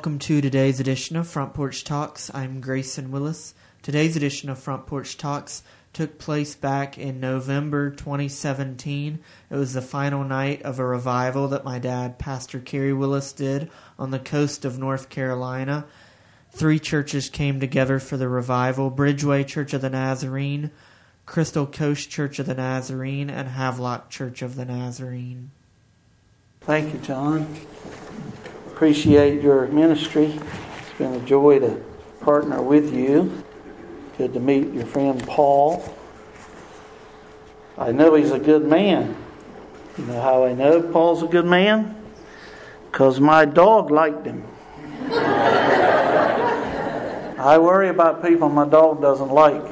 Welcome to today's edition of Front Porch Talks. I'm Grayson Willis. Today's edition of Front Porch Talks took place back in November 2017. It was the final night of a revival that my dad, Pastor Kerry Willis, did on the coast of North Carolina. 3 churches came together for the revival: Bridgeway Church of the Nazarene, Crystal Coast Church of the Nazarene, and Havelock Church of the Nazarene. Thank you, John. Appreciate your ministry. It's been a joy to partner with you. Good to meet your friend Paul. I know he's a good man. You know how I know Paul's a good man? Because my dog liked him. I worry about people my dog doesn't like.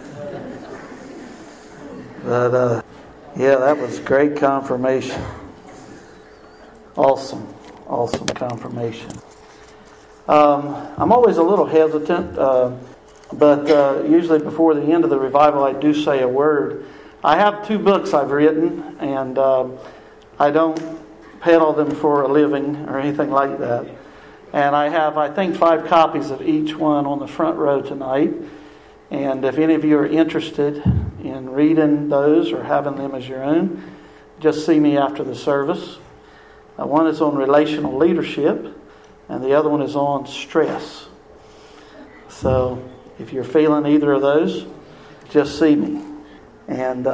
But, that was great confirmation. Awesome confirmation. I'm always a little hesitant, but usually before the end of the revival I do say a word. I have 2 books I've written, and I don't peddle them for a living or anything like that. And I have, I think, 5 copies of each one on the front row tonight. And if any of you are interested in reading those or having them as your own, just see me after the service. One is on relational leadership, and the other one is on stress. So if you're feeling either of those, just see me. And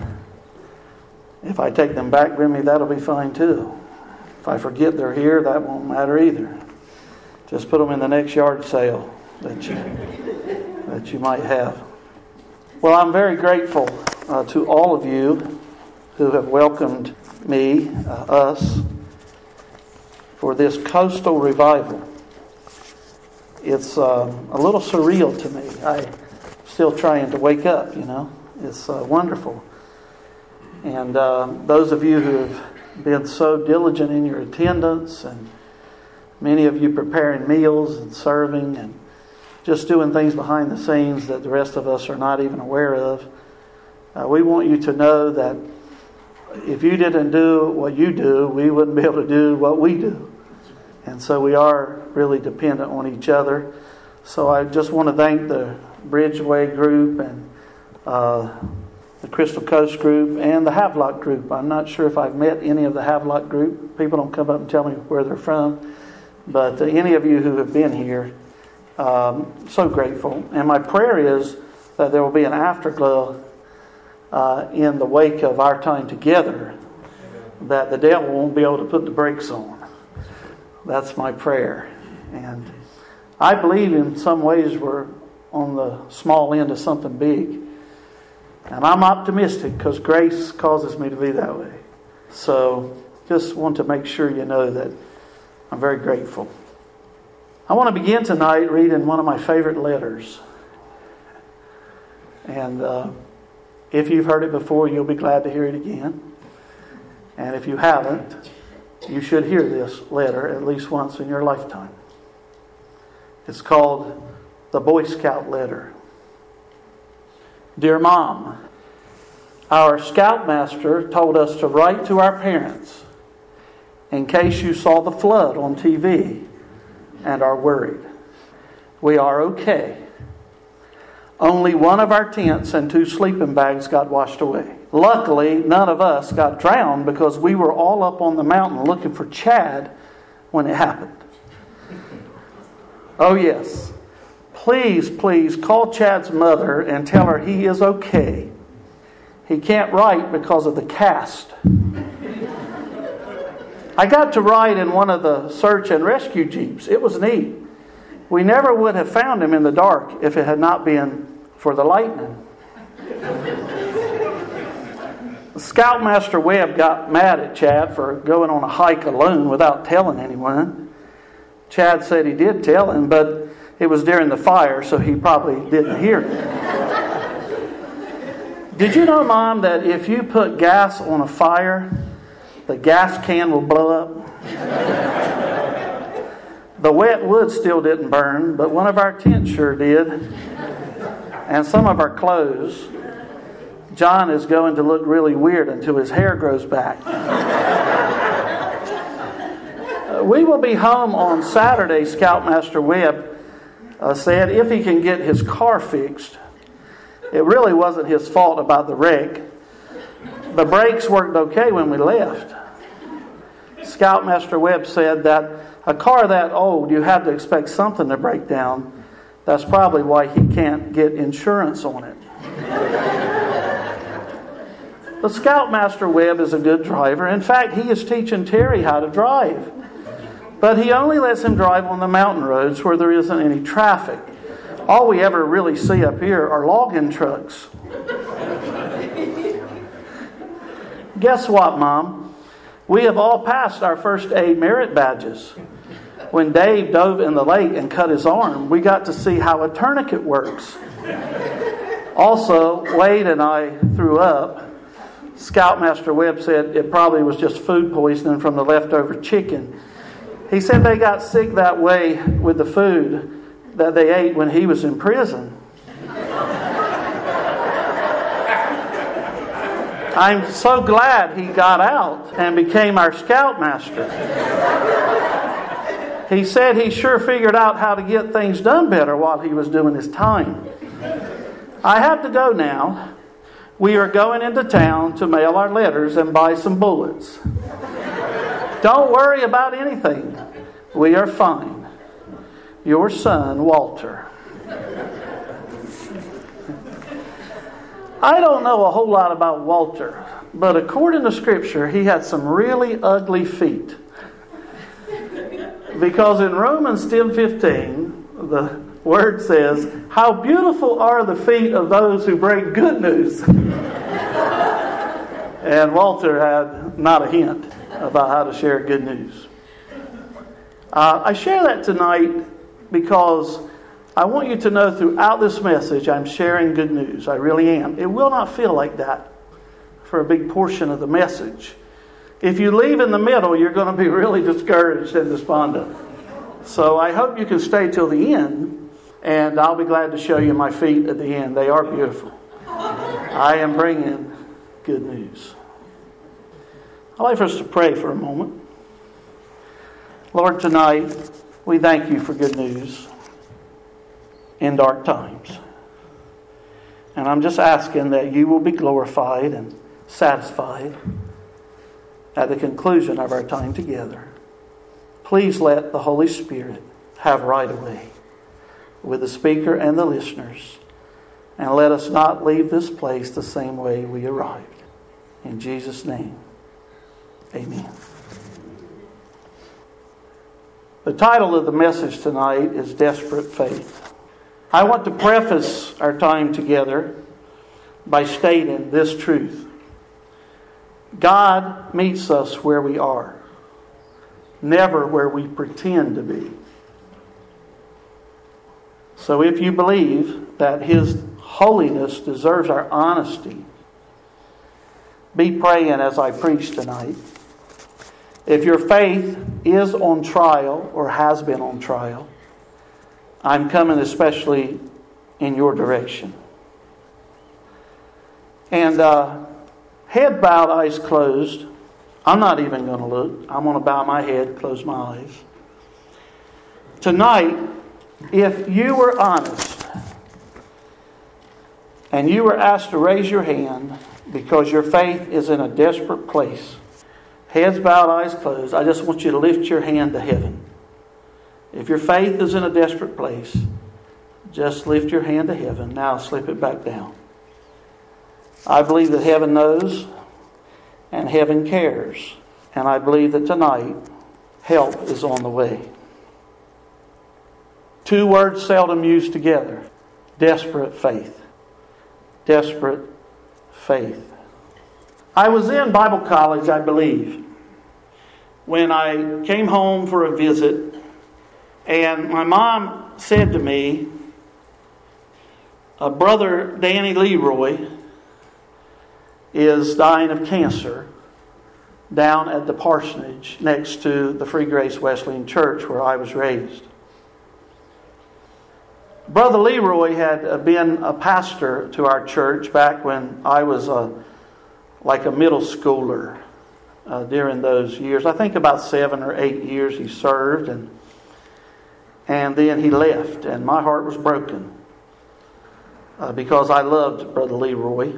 if I take them back with me, that'll be fine too. If I forget they're here, that won't matter either. Just put them in the next yard sale that you might have. Well, I'm very grateful to all of you who have welcomed me, us, for this coastal revival. It's a little surreal to me. I'm still trying to wake up, you know. It's wonderful. And those of you who have been so diligent in your attendance, and many of you preparing meals and serving and just doing things behind the scenes that the rest of us are not even aware of, we want you to know that if you didn't do what you do, we wouldn't be able to do what we do. And so we are really dependent on each other. So I just want to thank the Bridgeway group and the Crystal Coast group and the Havelock group. I'm not sure if I've met any of the Havelock group. People don't come up and tell me where they're from. But any of you who have been here, so grateful. And my prayer is that there will be an afterglow in the wake of our time together, that the devil won't be able to put the brakes on. That's my prayer. And I believe in some ways we're on the small end of something big. And I'm optimistic because grace causes me to be that way. So just want to make sure you know that I'm very grateful. I want to begin tonight reading one of my favorite letters. And if you've heard it before, you'll be glad to hear it again. And if you haven't, you should hear this letter at least once in your lifetime. It's called the Boy Scout Letter. Dear Mom, our Scoutmaster told us to write to our parents in case you saw the flood on TV and are worried. We are okay. Only one of our tents and 2 sleeping bags got washed away. Luckily, none of us got drowned because we were all up on the mountain looking for Chad when it happened. Oh yes. Please call Chad's mother and tell her he is okay. He can't write because of the cast. I got to ride in one of the search and rescue jeeps. It was neat. We never would have found him in the dark if it had not been for the lightning. Scoutmaster Webb got mad at Chad for going on a hike alone without telling anyone. Chad said he did tell him, but it was during the fire, so he probably didn't hear it. Did you know, Mom, that if you put gas on a fire, the gas can will blow up? The wet wood still didn't burn, but one of our tents sure did. And some of our clothes. John is going to look really weird until his hair grows back. We will be home on Saturday, Scoutmaster Webb said, if he can get his car fixed. It really wasn't his fault about the wreck. The brakes worked okay when we left. Scoutmaster Webb said that a car that old, you have to expect something to break down. That's probably why he can't get insurance on it. The Scoutmaster Webb is a good driver. In fact, he is teaching Terry how to drive. But he only lets him drive on the mountain roads where there isn't any traffic. All we ever really see up here are logging trucks. Guess what, Mom? We have all passed our first aid merit badges. When Dave dove in the lake and cut his arm, we got to see how a tourniquet works. Also, Wade and I threw up. Scoutmaster Webb said it probably was just food poisoning from the leftover chicken. He said they got sick that way with the food that they ate when he was in prison. I'm so glad he got out and became our scoutmaster. He said he sure figured out how to get things done better while he was doing his time. I have to go now. We are going into town to mail our letters and buy some bullets. Don't worry about anything. We are fine. Your son, Walter. I don't know a whole lot about Walter, but according to Scripture, he had some really ugly feet. Because in Romans 10:15, the Word says, how beautiful are the feet of those who bring good news. And Walter had not a hint about how to share good news. I share that tonight because I want you to know throughout this message I'm sharing good news. I really am. It will not feel like that for a big portion of the message. If you leave in the middle, you're going to be really discouraged and despondent. So I hope you can stay till the end. And I'll be glad to show you my feet at the end. They are beautiful. I am bringing good news. I'd like for us to pray for a moment. Lord, tonight we thank you for good news in dark times. And I'm just asking that you will be glorified and satisfied at the conclusion of our time together. Please let the Holy Spirit have right of way with the speaker and the listeners. And let us not leave this place the same way we arrived. In Jesus' name, amen. The title of the message tonight is Desperate Faith. I want to preface our time together by stating this truth. God meets us where we are, never where we pretend to be. So if you believe that His holiness deserves our honesty, be praying as I preach tonight. If your faith is on trial or has been on trial, I'm coming especially in your direction. And head bowed, eyes closed. I'm not even going to look. I'm going to bow my head, close my eyes. Tonight, if you were honest and you were asked to raise your hand because your faith is in a desperate place, heads bowed, eyes closed, I just want you to lift your hand to heaven. If your faith is in a desperate place, just lift your hand to heaven. Now slip it back down. I believe that heaven knows and heaven cares. And I believe that tonight help is on the way. Two words seldom used together. Desperate faith. Desperate faith. I was in Bible college, I believe, when I came home for a visit, and my mom said to me, Brother Danny Leroy is dying of cancer down at the parsonage next to the Free Grace Wesleyan Church where I was raised. Brother Leroy had been a pastor to our church back when I was like a middle schooler. during those years. I think about 7 or 8 years he served, and then he left, and my heart was broken because I loved Brother Leroy.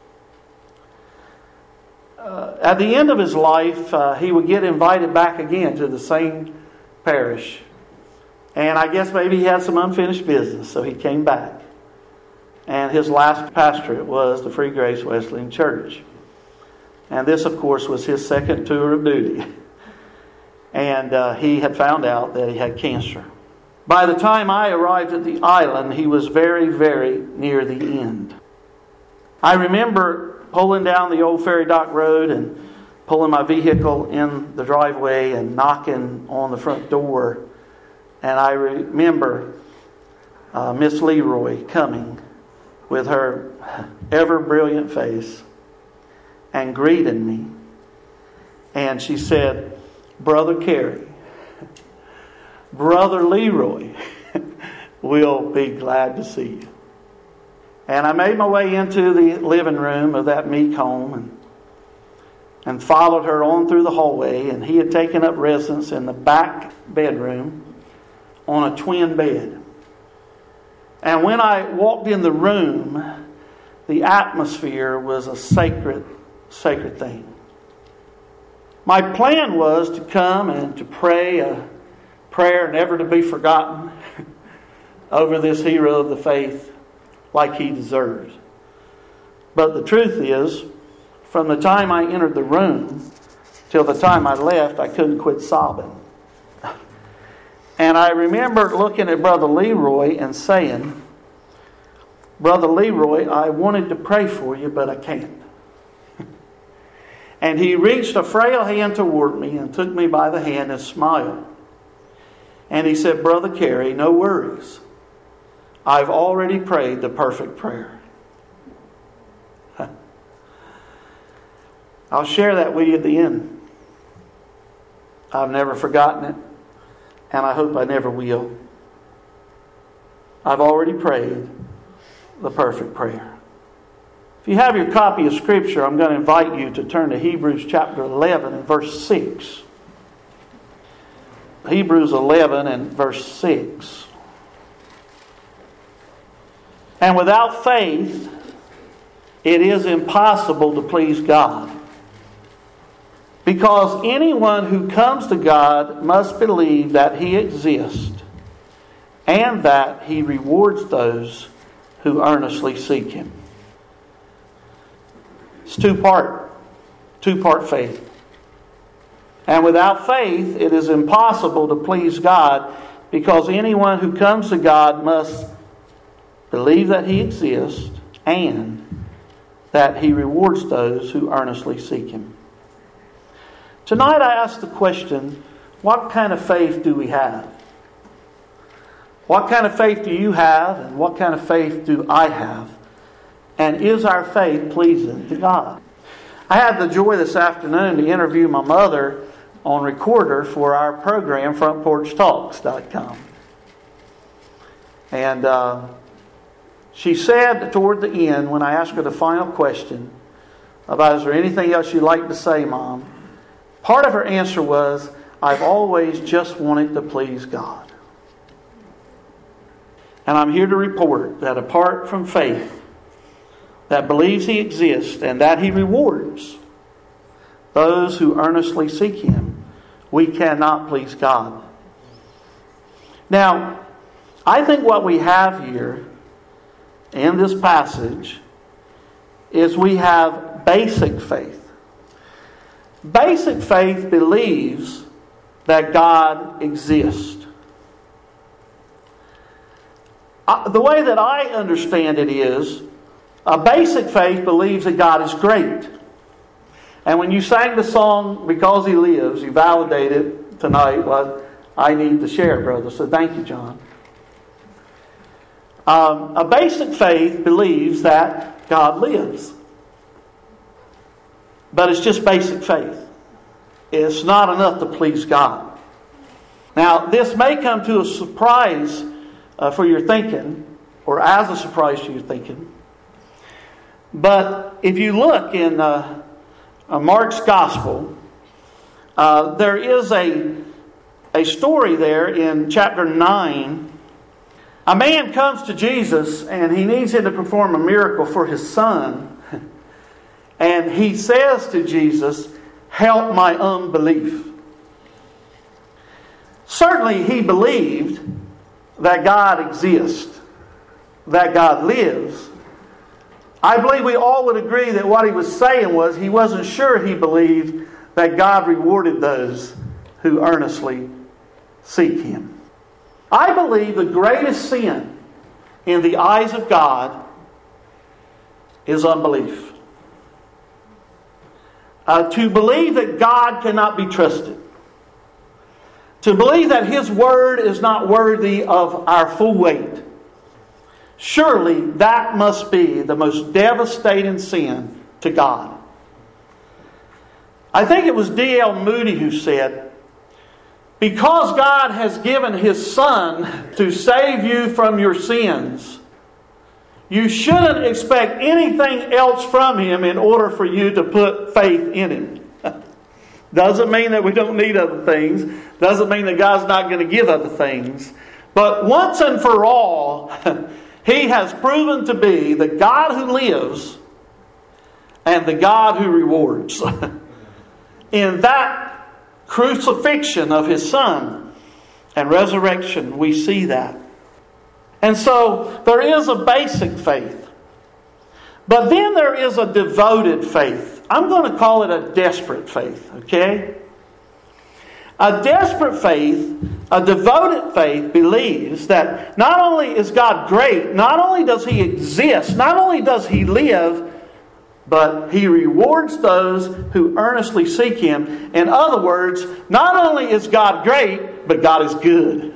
At the end of his life, he would get invited back again to the same parish. And I guess maybe he had some unfinished business, so he came back. And his last pastorate was the Free Grace Wesleyan Church. And this, of course, was his second tour of duty. And he had found out that he had cancer. By the time I arrived at the island, he was very, very near the end. I remember pulling down the old ferry dock road and pulling my vehicle in the driveway and knocking on the front door. And I remember Miss Leroy coming with her ever brilliant face and greeting me. And she said, "Brother Carey, Brother Leroy will be glad to see you." And I made my way into the living room of that meek home and followed her on through the hallway. And he had taken up residence in the back bedroom on a twin bed. And when I walked in the room, the atmosphere was a sacred thing. My plan was to come and to pray a prayer never to be forgotten over this hero of the faith like he deserves. But the truth is, from the time I entered the room till the time I left, I couldn't quit sobbing. And I remember looking at Brother Leroy and saying, "Brother Leroy, I wanted to pray for you, but I can't." And he reached a frail hand toward me and took me by the hand and smiled. And he said, "Brother Carey, no worries. I've already prayed the perfect prayer." I'll share that with you at the end. I've never forgotten it, and I hope I never will. I've already prayed the perfect prayer. If you have your copy of Scripture, I'm going to invite you to turn to Hebrews chapter 11 and verse 6. Hebrews 11 and verse 6. "And without faith, it is impossible to please God. Because anyone who comes to God must believe that He exists and that He rewards those who earnestly seek Him." It's two-part faith. And without faith, it is impossible to please God, because anyone who comes to God must believe that He exists and that He rewards those who earnestly seek Him. Tonight I ask the question, what kind of faith do we have? What kind of faith do you have, and what kind of faith do I have? And is our faith pleasing to God? I had the joy this afternoon to interview my mother on recorder for our program, FrontPorchTalks.com. And she said toward the end, when I asked her the final question about, "Is there anything else you'd like to say, Mom?" part of her answer was, "I've always just wanted to please God." And I'm here to report that apart from faith that believes He exists and that He rewards those who earnestly seek Him, we cannot please God. Now, I think what we have here in this passage is we have basic faith. Basic faith believes that God exists. The way that I understand it is, a basic faith believes that God is great. And when you sang the song, "Because He Lives," you validated tonight what I need to share, brother. So thank you, John. A basic faith believes that God lives. But it's just basic faith. It's not enough to please God. Now, this may come to a surprise for your thinking, or as a surprise to your thinking. But if you look in Mark's Gospel, There is a story there in chapter 9. A man comes to Jesus and he needs him to perform a miracle for his son. And he says to Jesus, "Help my unbelief." Certainly he believed that God exists, that God lives. I believe we all would agree that what he was saying was he wasn't sure he believed that God rewarded those who earnestly seek Him. I believe the greatest sin in the eyes of God is unbelief. To believe that God cannot be trusted. To believe that His Word is not worthy of our full weight. Surely that must be the most devastating sin to God. I think it was D.L. Moody who said, "Because God has given His Son to save you from your sins, you shouldn't expect anything else from Him in order for you to put faith in Him." Doesn't mean that we don't need other things. Doesn't mean that God's not going to give other things. But once and for all, He has proven to be the God who lives and the God who rewards. In that crucifixion of His Son and resurrection, we see that. And so there is a basic faith. But then there is a devoted faith. I'm going to call it a desperate faith, okay? A desperate faith, a devoted faith, believes that not only is God great, not only does He exist, not only does He live, but He rewards those who earnestly seek Him. In other words, not only is God great, but God is good.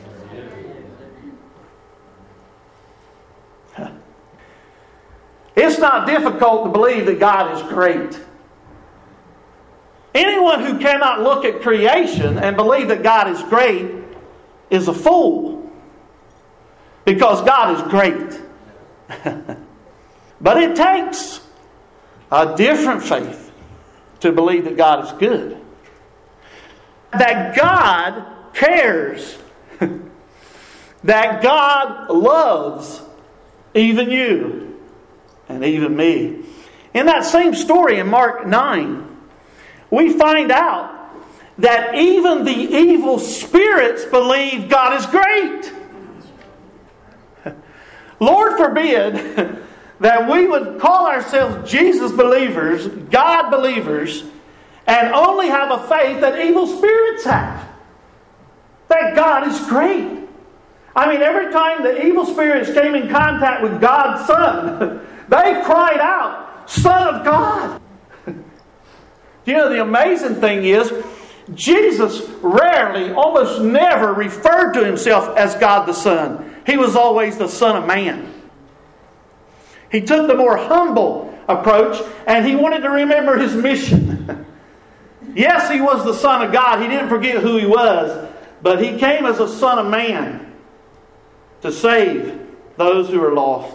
It's not difficult to believe that God is great. Anyone who cannot look at creation and believe that God is great is a fool. Because God is great. But it takes a different faith to believe that God is good. That God cares. That God loves even you and even me. In that same story in Mark 9, we find out that even the evil spirits believe God is great. Lord forbid that we would call ourselves Jesus believers, God believers, and only have a faith that evil spirits have. That God is great. I mean, every time the evil spirits came in contact with God's Son, they cried out, "Son of God." You know, the amazing thing is, Jesus rarely, almost never referred to Himself as God the Son. He was always the Son of Man. He took the more humble approach, and He wanted to remember His mission. Yes, He was the Son of God. He didn't forget who He was. But He came as a Son of Man to save those who are lost.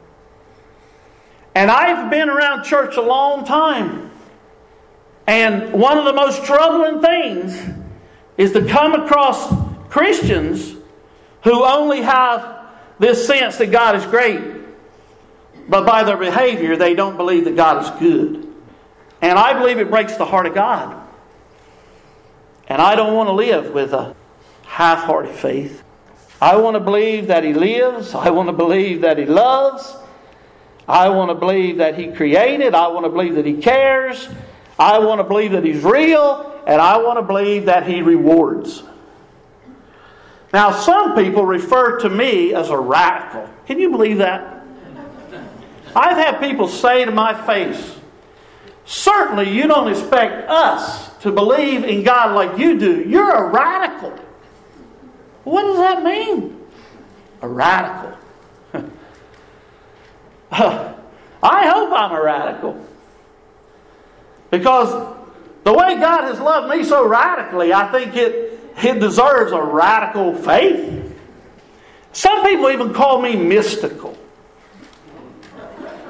And I've been around church a long time. And one of the most troubling things is to come across Christians who only have this sense that God is great, but by their behavior they don't believe that God is good. And I believe it breaks the heart of God. And I don't want to live with a half-hearted faith. I want to believe that He lives. I want to believe that He loves. I want to believe that He created. I want to believe that He cares. I want to believe that He's real. And I want to believe that He rewards. Now, some people refer to me as a radical. Can you believe that? I've had people say to my face, "Certainly you don't expect us to believe in God like you do. You're a radical." What does that mean? A radical. I hope I'm a radical. Because the way God has loved me so radically, I think it deserves a radical faith. Some people even call me mystical.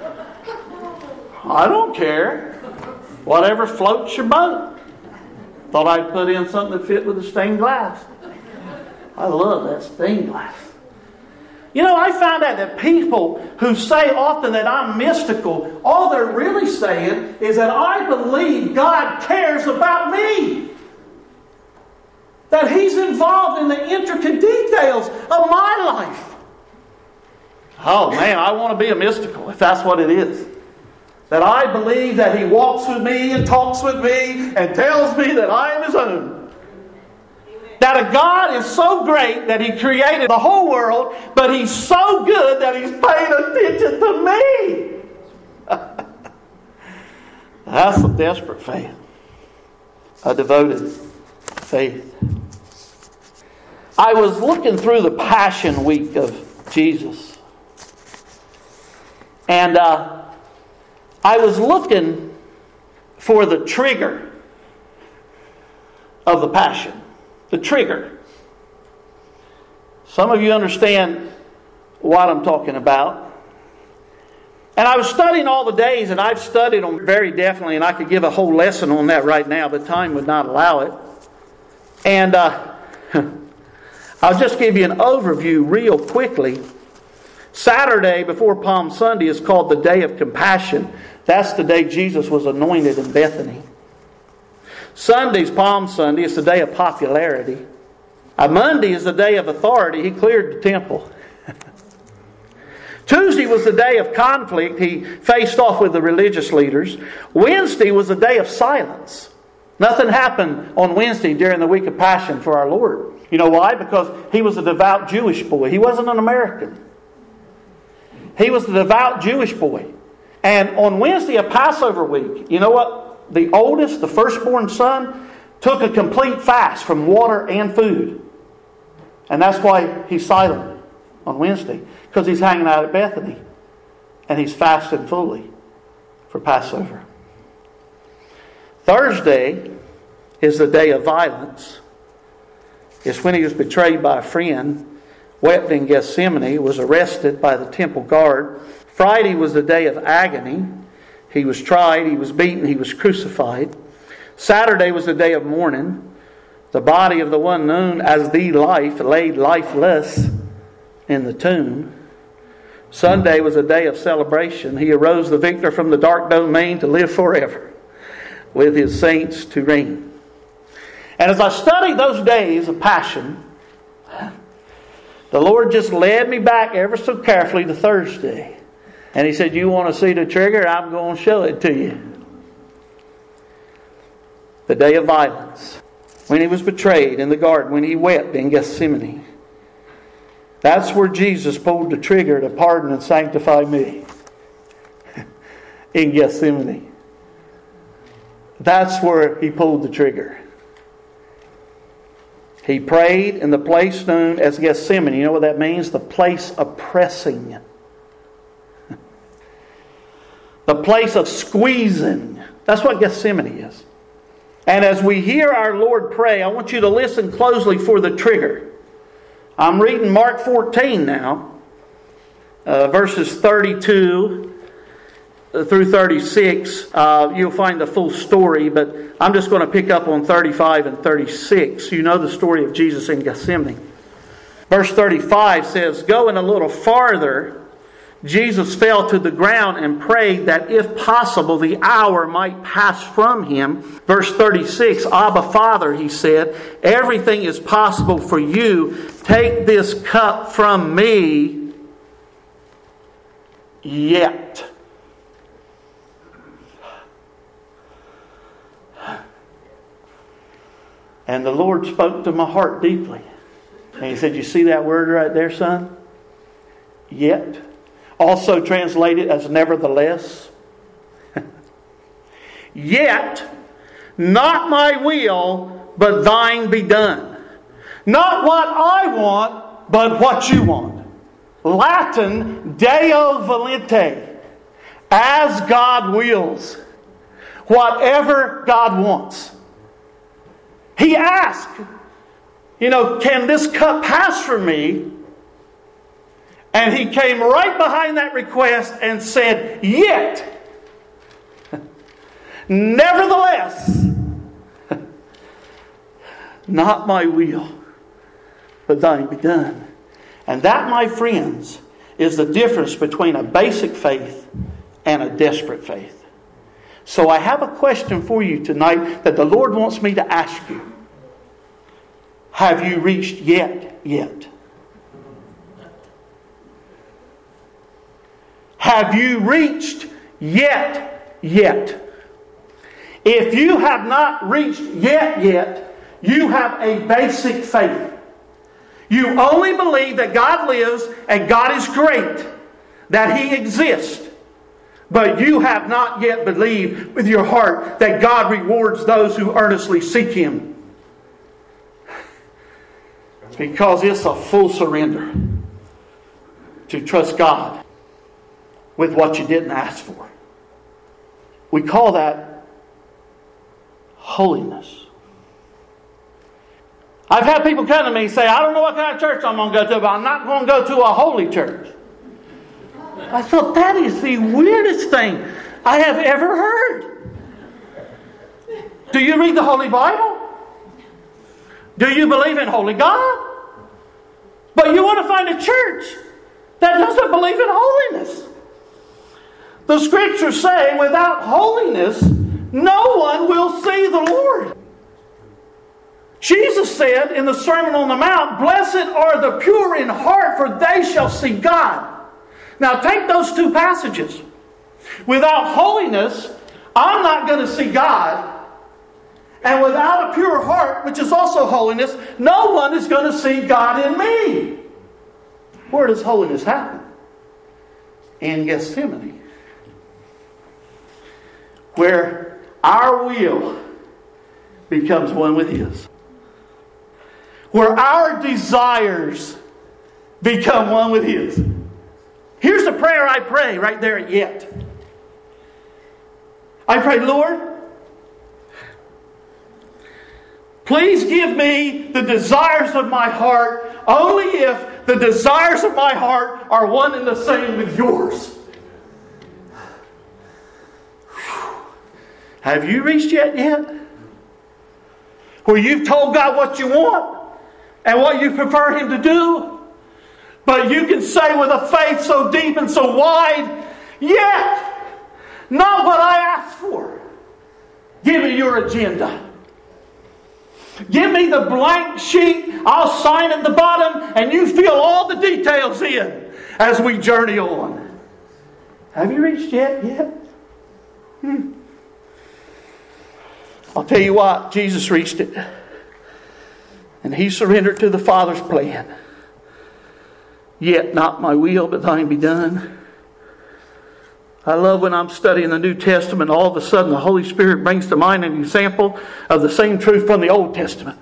I don't care. Whatever floats your boat. Thought I'd put in something that fit with the stained glass. I love that stained glass. You know, I found out that people who say often that I'm mystical, all they're really saying is that I believe God cares about me. That He's involved in the intricate details of my life. Oh man, I want to be a mystical if that's what it is. That I believe that He walks with me and talks with me and tells me that I am His own. That a God is so great that He created the whole world, but He's so good that He's paying attention to me. That's a desperate faith. A devoted faith. I was looking through the Passion Week of Jesus. And I was looking for the trigger of the Passion. The trigger. Some of you understand what I'm talking about. And I was studying all the days, and I've studied them very definitely, and I could give a whole lesson on that right now, but time would not allow it. And I'll just give you an overview real quickly. Saturday before Palm Sunday is called the Day of Compassion. That's the day Jesus was anointed in Bethany. Sunday's Palm Sunday. It's the day of popularity. Monday is the day of authority. He cleared the temple. Tuesday was the day of conflict. He faced off with the religious leaders. Wednesday was the day of silence. Nothing happened on Wednesday during the week of Passion for our Lord. You know why? Because He was a devout Jewish boy. He wasn't an American. He was a devout Jewish boy. And on Wednesday of Passover week, you know what? The oldest, the firstborn son, took a complete fast from water and food. And that's why he's silent on Wednesday. Because he's hanging out at Bethany. And he's fasting fully for Passover. Thursday is the day of violence. It's when he was betrayed by a friend, wept in Gethsemane, was arrested by the temple guard. Friday was the day of agony. He was tried, He was beaten, He was crucified. Saturday was the day of mourning. The body of the one known as the life laid lifeless in the tomb. Sunday was a day of celebration. He arose the victor from the dark domain to live forever with His saints to reign. And as I studied those days of Passion, the Lord just led me back ever so carefully to Thursday. And He said, you want to see the trigger? I'm going to show it to you. The day of violence. When He was betrayed in the garden. When He wept in Gethsemane. That's where Jesus pulled the trigger to pardon and sanctify me. In Gethsemane. That's where He pulled the trigger. He prayed in the place known as Gethsemane. You know what that means? The place of pressing. The place of squeezing. That's what Gethsemane is. And as we hear our Lord pray, I want you to listen closely for the trigger. I'm reading Mark 14 now. Verses 32 through 36. You'll find the full story, but I'm just going to pick up on 35 and 36. You know the story of Jesus in Gethsemane. Verse 35 says, going a little farther, Jesus fell to the ground and prayed that if possible the hour might pass from Him. Verse 36, Abba Father, He said, everything is possible for you. Take this cup from me, yet. And the Lord spoke to my heart deeply. And He said, you see that word right there, son? Yet. Also translated as nevertheless. Yet, not my will, but thine be done. Not what I want, but what you want. Latin, Deo volente. As God wills. Whatever God wants. He asked, can this cup pass from me? And He came right behind that request and said, yet, nevertheless, Not my will, but thine be done. And that, my friends, is the difference between a basic faith and a desperate faith. So I have a question for you tonight that the Lord wants me to ask you. Have you reached yet? Have you reached yet? If you have not reached yet, you have a basic faith. You only believe that God lives and God is great, that He exists. But you have not yet believed with your heart that God rewards those who earnestly seek Him. Because it's a full surrender to trust God with what you didn't ask for. We call that holiness. I've had people come to me and say, I don't know what kind of church I'm going to go to, but I'm not going to go to a holy church. I thought, that is the weirdest thing I have ever heard. Do you read the Holy Bible? Do you believe in holy God? But you want to find a church that doesn't believe in holiness. The Scriptures say, without holiness, no one will see the Lord. Jesus said in the Sermon on the Mount, blessed are the pure in heart, for they shall see God. Now take those two passages. Without holiness, I'm not going to see God. And without a pure heart, which is also holiness, no one is going to see God in me. Where does holiness happen? In Gethsemane. Where our will becomes one with His. Where our desires become one with His. Here's the prayer I pray right there at yet. I pray, Lord, please give me the desires of my heart only if the desires of my heart are one and the same with yours. Have you reached yet? Where you've told God what you want and what you prefer Him to do, but you can say with a faith so deep and so wide, yet, not what I asked for. Give me your agenda. Give me the blank sheet. I'll sign at the bottom and you fill all the details in as we journey on. Have you reached yet? I'll tell you what, Jesus reached it. And He surrendered to the Father's plan. Yet not my will, but thine be done. I love when I'm studying the New Testament, all of a sudden the Holy Spirit brings to mind an example of the same truth from the Old Testament.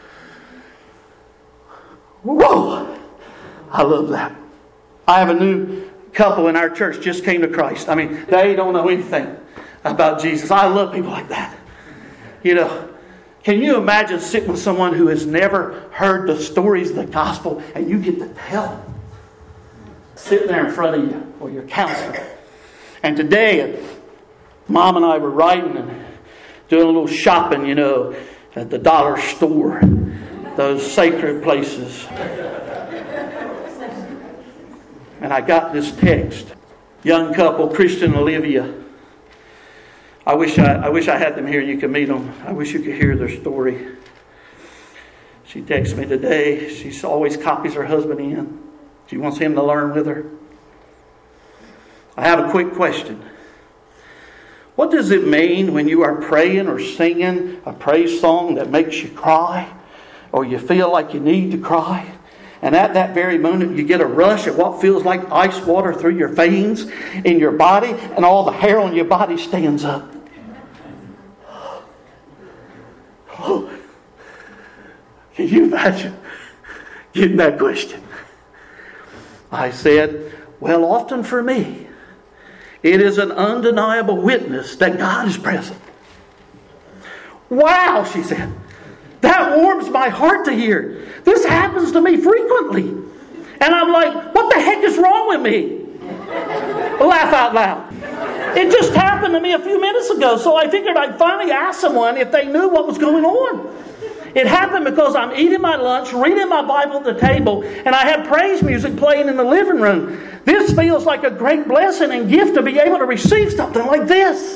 Whoa! I love that. I have a new couple in our church just came to Christ. I mean, they don't know anything about Jesus. I love people like that. You know, can you imagine sitting with someone who has never heard the stories of the gospel and you get to tell them? Sitting there in front of you or your counselor. And today, Mom and I were riding and doing a little shopping, you know, at the dollar store. Those sacred places. And I got this text. Young couple, Christian and Olivia. I wish I had them here and you could meet them. I wish you could hear their story. She texted me today. She always copies her husband in. She wants him to learn with her. I have a quick question. What does it mean when you are praying or singing a praise song that makes you cry? Or you feel like you need to cry? And at that very moment you get a rush of what feels like ice water through your veins in your body, and all the hair on your body stands up. Oh, can you imagine getting that question? I said, well, often for me, it is an undeniable witness that God is present. Wow, she said. That warms my heart to hear. This happens to me frequently. And I'm like, what the heck is wrong with me? Laugh out loud. It just happened to me a few minutes ago, so I figured I'd finally ask someone if they knew what was going on. It happened because I'm eating my lunch, reading my Bible at the table, and I have praise music playing in the living room. This feels like a great blessing and gift to be able to receive something like this.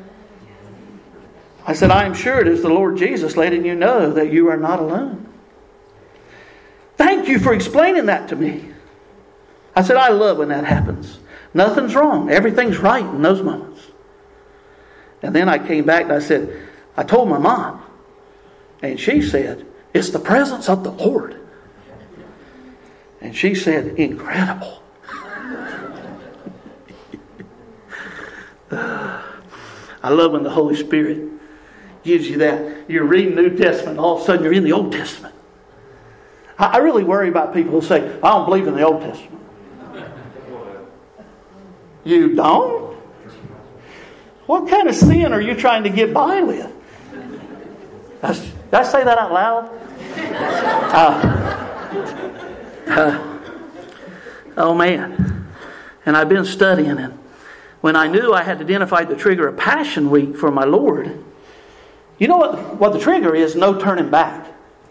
I said, I am sure it is the Lord Jesus letting you know that you are not alone. Thank you for explaining that to me. I said, I love when that happens. Nothing's wrong. Everything's right in those moments. And then I came back and I said, I told my mom. And she said, it's the presence of the Lord. And she said, incredible. I love when the Holy Spirit gives you that. You're reading New Testament, all of a sudden you're in the Old Testament. I really worry about people who say, I don't believe in the Old Testament. You don't? What kind of sin are you trying to get by with? Did I say that out loud? Oh man. And I've been studying it. When I knew I had identified the trigger of Passion Week for my Lord, you know what the trigger is? No turning back.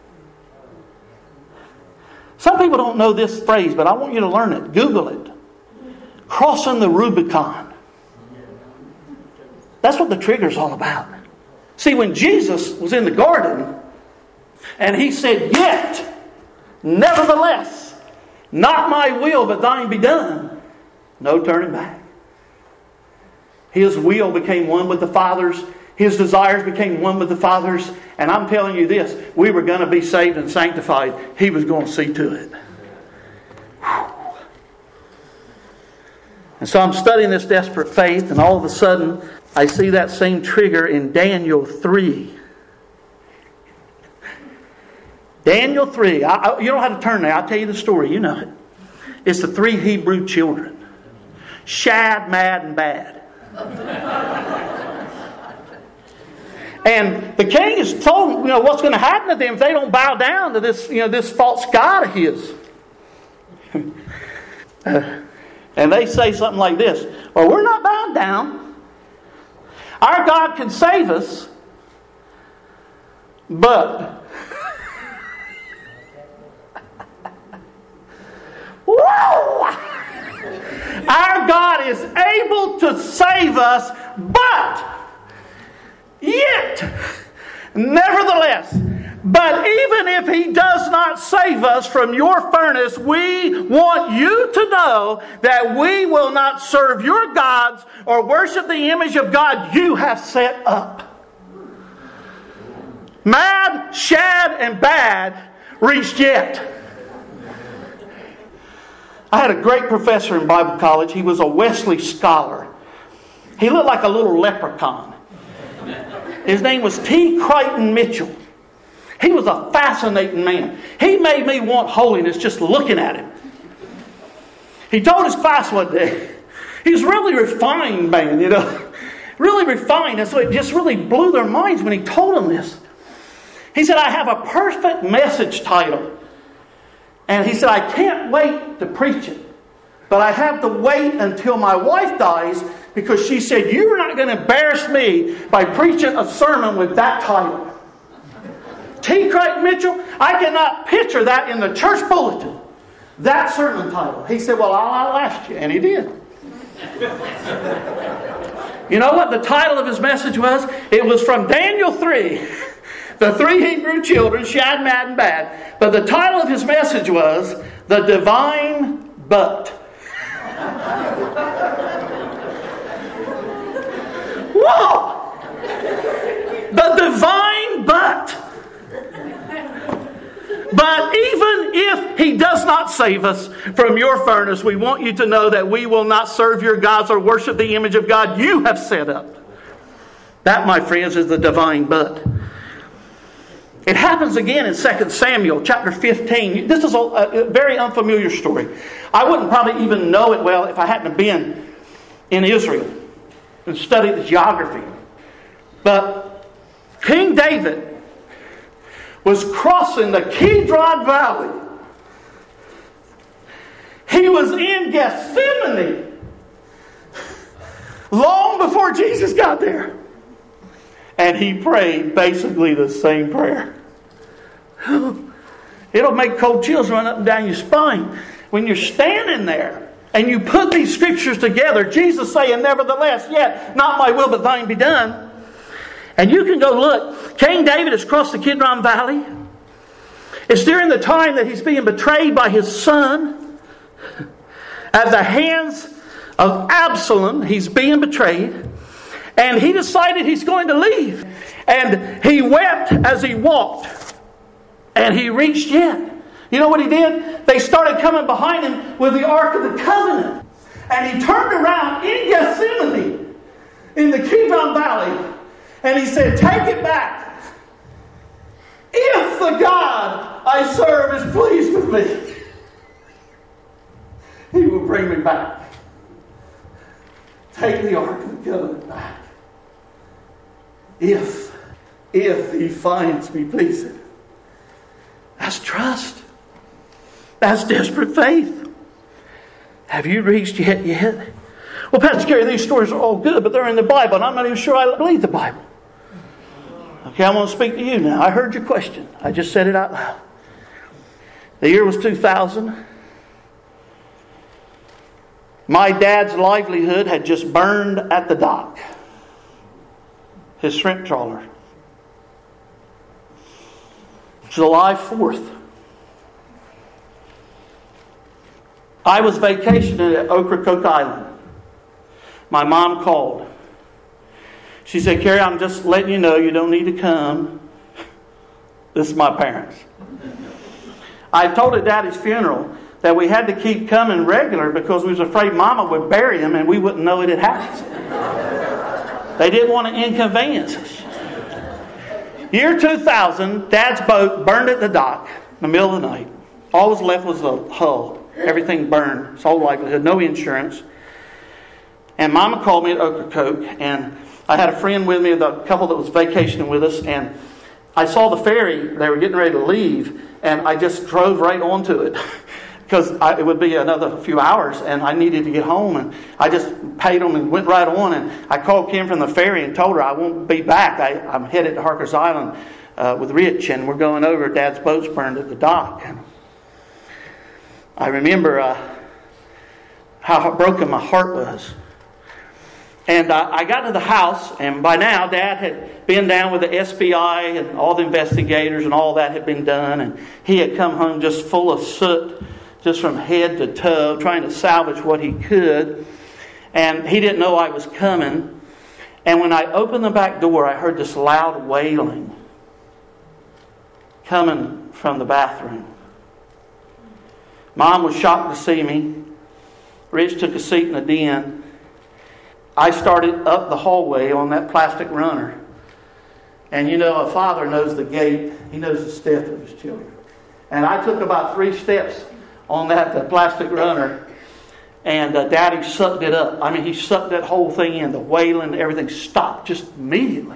Some people don't know this phrase, but I want you to learn it. Google it. Crossing the Rubicon. That's what the trigger is all about. See, when Jesus was in the garden and he said, yet, nevertheless, not my will but thine be done, no turning back. His will became one with the Father's. His desires became one with the Father's. And I'm telling you this, we were going to be saved and sanctified. He was going to see to it. And so I'm studying this desperate faith, and all of a sudden I see that same trigger in Daniel 3. Daniel 3. You don't have to turn there. I'll tell you the story. You know it. It's the 3 Hebrew children. Shad, Mad, and Bad. And the king is told, what's going to happen to them if they don't bow down to this, this false god of his. And they say something like this: well, we're not bowed down. Our God can save us, but whoa! Our God is able to save us, but yet, nevertheless, but even if He does not save us from your furnace, we want you to know that we will not serve your gods or worship the image of God you have set up. Mad, Shad, and Bad reached yet. I had a great professor in Bible college. He was a Wesley scholar. He looked like a little leprechaun. His name was T. Crichton Mitchell. He was a fascinating man. He made me want holiness just looking at him. He told his class one day, he was really refined man, really refined. And so it just really blew their minds when he told them this. He said, I have a perfect message title. And he said, I can't wait to preach it. But I have to wait until my wife dies, because she said, you're not going to embarrass me by preaching a sermon with that title. T. Crichton Mitchell, I cannot picture that in the church bulletin. That sermon title. He said, well, I'll ask you. And he did. You know what the title of his message was? It was from Daniel 3. The 3 Hebrew children, Shad, Mad, and Bad. But the title of his message was The Divine But. Whoa! The divine but. But even if He does not save us from your furnace, we want you to know that we will not serve your gods or worship the image of God you have set up. That, my friends, is the divine but. It happens again in 2 Samuel chapter 15. This is a very unfamiliar story. I wouldn't probably even know it well if I hadn't been in Israel and studied the geography. But King David was crossing the Kidron Valley. He was in Gethsemane long before Jesus got there. And he prayed basically the same prayer. It'll make cold chills run up and down your spine. When you're standing there and you put these scriptures together, Jesus saying, nevertheless, yet not my will but thine be done. And you can go look. King David has crossed the Kidron Valley. It's during the time that he's being betrayed by his son. At the hands of Absalom, he's being betrayed. And he decided he's going to leave. And he wept as he walked. And he reached in. You know what he did? They started coming behind him with the Ark of the Covenant. And he turned around in Gethsemane, in the Kidron Valley, and he said, take it back. If the God I serve is pleased with me, He will bring me back. Take the Ark of the Covenant back. If He finds me pleasing. That's trust. That's desperate faith. Have you reached yet? Well, Pastor Gary, these stories are all good, but they're in the Bible, and I'm not even sure I believe the Bible. Okay, I'm going to speak to you now. I heard your question. I just said it out loud. The year was 2000. My dad's livelihood had just burned at the dock. His shrimp trawler. July 4th. I was vacationing at Ocracoke Island. My mom called. She said, Carrie, I'm just letting you know you don't need to come. This is my parents. I told at Daddy's funeral that we had to keep coming regular because we was afraid Mama would bury him and we wouldn't know it had happened. They didn't want to inconvenience us. Year 2000, Dad's boat burned at the dock in the middle of the night. All was left was the hull. Everything burned. His whole livelihood. No insurance. And Mama called me at Ocracoke, and I had a friend with me, the couple that was vacationing with us, and I saw the ferry. They were getting ready to leave, and I just drove right onto it because it would be another few hours, and I needed to get home. And I just paid them and went right on. And I called Kim from the ferry and told her I won't be back. I'm headed to Harker's Island with Rich, and we're going over. Dad's boat's burned at the dock. And I remember how broken my heart was. And I got to the house, and by now Dad had been down with the SBI and all the investigators, and all that had been done. And he had come home just full of soot, just from head to toe, trying to salvage what he could. And he didn't know I was coming. And when I opened the back door, I heard this loud wailing coming from the bathroom. Mom was shocked to see me. Rich took a seat in the den. I started up the hallway on that plastic runner. And you know, a father knows the gait. He knows the step of his children. And I took about 3 steps on that plastic runner. And Daddy sucked it up. I mean, he sucked that whole thing in. The wailing, everything stopped just immediately.